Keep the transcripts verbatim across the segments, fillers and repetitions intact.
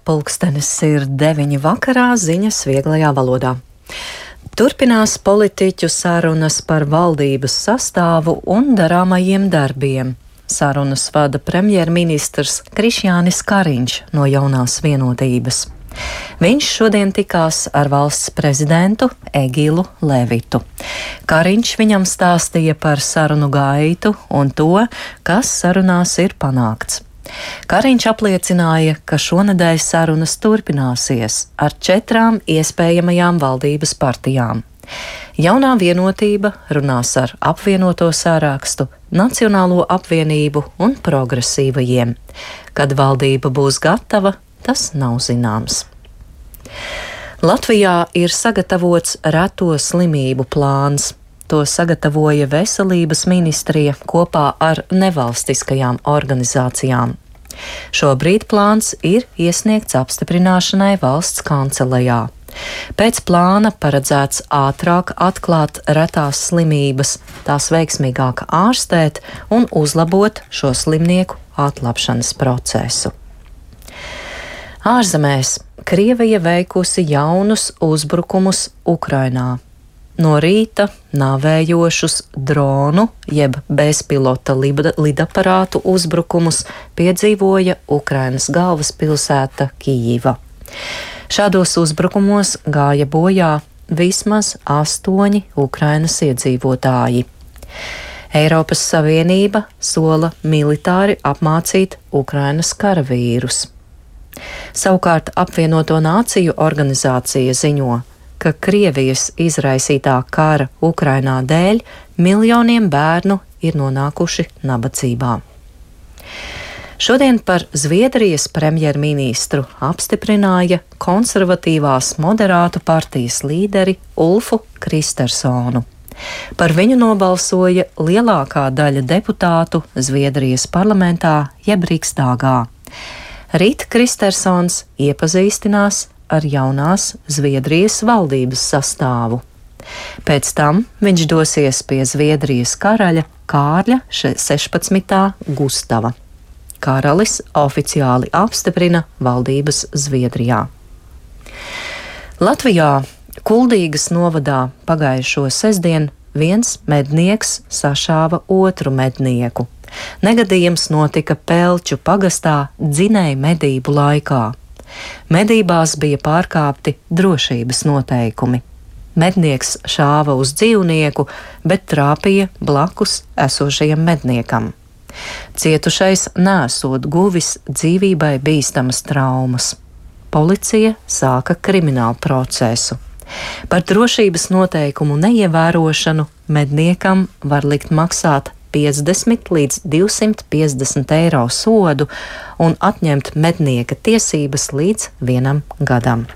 Pulkstenis ir deviņi vakarā, ziņas vieglajā valodā. Turpinās politiķu sarunas par valdības sastāvu un darāmajiem darbiem. Sarunas vada premjerministrs Krišjānis Kariņš no Jaunās vienotības. Viņš šodien tikās ar valsts prezidentu Egilu Levitu. Kariņš viņam stāstīja par sarunu gaitu un to, kas sarunās ir panākts. Kariņš apliecināja, ka šonedēļ sarunas turpināsies ar četrām iespējamajām valdības partijām. Jaunā vienotība runās ar apvienoto sārakstu, Nacionālo apvienību un progresīvajiem. Kad valdība būs gatava, tas nav zināms. Latvijā ir sagatavots reto slimību plāns. To sagatavoja Veselības ministrija kopā ar nevalstiskajām organizācijām. Šobrīd plāns ir iesniegts apstiprināšanai valsts kancelejā. Pēc plāna paredzēts ātrāk atklāt retās slimības, tās veiksmīgāk ārstēt un uzlabot šo slimnieku atlapšanas procesu. Ārzemēs Krievija veikusi jaunus uzbrukumus Ukrainā. No rīta nāvējošus dronu jeb bezpilota lidaparātu uzbrukumus piedzīvoja Ukrainas galvaspilsēta Kijiva. Šādos uzbrukumos gāja bojā vismaz astoņi Ukrainas iedzīvotāji. Eiropas Savienība sola militāri apmācīt Ukrainas karavīrus. Savukārt apvienoto nāciju organizācija ziņo, ka Krievijas izraisītā kara Ukrainā dēļ miljoniem bērnu ir nonākuši nabadzībā. Šodien par Zviedrijas premjerministru apstiprināja konservatīvās moderātu partijas līderi Ulfu Kristersonu. Par viņu nobalsoja lielākā daļa deputātu Zviedrijas parlamentā jeb Riksdāgā. Rīt Kristersons iepazīstinās ar jaunās Zviedrijas valdības sastāvu. Pēc tam viņš dosies pie Zviedrijas karaļa Kārļa sešpadsmitā Gustava. Karalis oficiāli apstiprina valdības Zviedrijā. Latvijā Kuldīgas novadā pagājušo sestdien viens mednieks sašāva otru mednieku. Negadījums notika Pelču pagastā dzinēju medību laikā. Medībās bija pārkāpti drošības noteikumi. Mednieks šāva uz dzīvnieku, bet trāpīja blakus esošajam medniekam. Cietušais nesot guvis dzīvībai bīstamas traumas. Policija sāka kriminālu procesu. Par drošības noteikumu neievērošanu medniekam var likt maksāt piecdesmit līdz divsimt piecdesmit eiro sodu un atņemt mednieka tiesības līdz vienam gadam.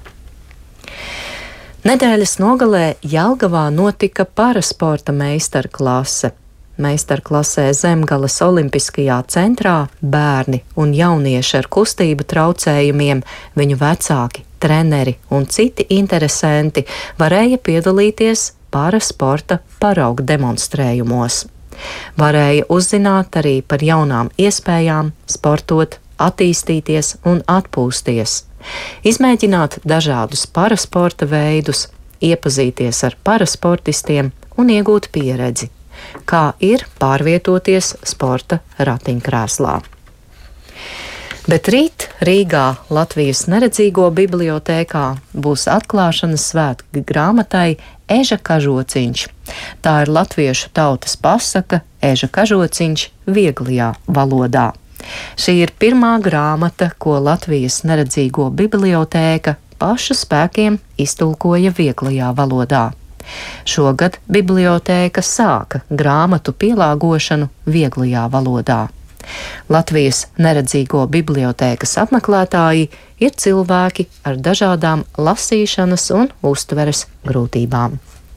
Nedēļas nogalē Jelgavā notika parasporta meistarklase. Meistarklasē Zemgales Olimpiskajā centrā bērni un jaunieši ar kustību traucējumiem, viņu vecāki, treneri un citi interesanti varēja piedalīties parasporta paraugu demonstrējumos. Varēja uzzināt arī par jaunām iespējām, sportot, attīstīties un atpūsties, izmēģināt dažādus parasporta veidus, iepazīties ar parasportistiem un iegūt pieredzi, kā ir pārvietoties sporta ratiņkrēslā. Bet rīt Rīgā Latvijas neredzīgo bibliotēkā būs atklāšanas svētki grāmatai Eža kažociņš. Tā ir latviešu tautas pasaka Eža kažociņš vieglajā valodā. Šī ir pirmā grāmata, ko Latvijas neredzīgo bibliotēka pašu spēkiem iztulkoja vieglajā valodā. Šogad bibliotēka sāka grāmatu pielāgošanu vieglajā valodā. Latvijas neredzīgo bibliotēkas apmeklētāji ir cilvēki ar dažādām lasīšanas un uztveres grūtībām.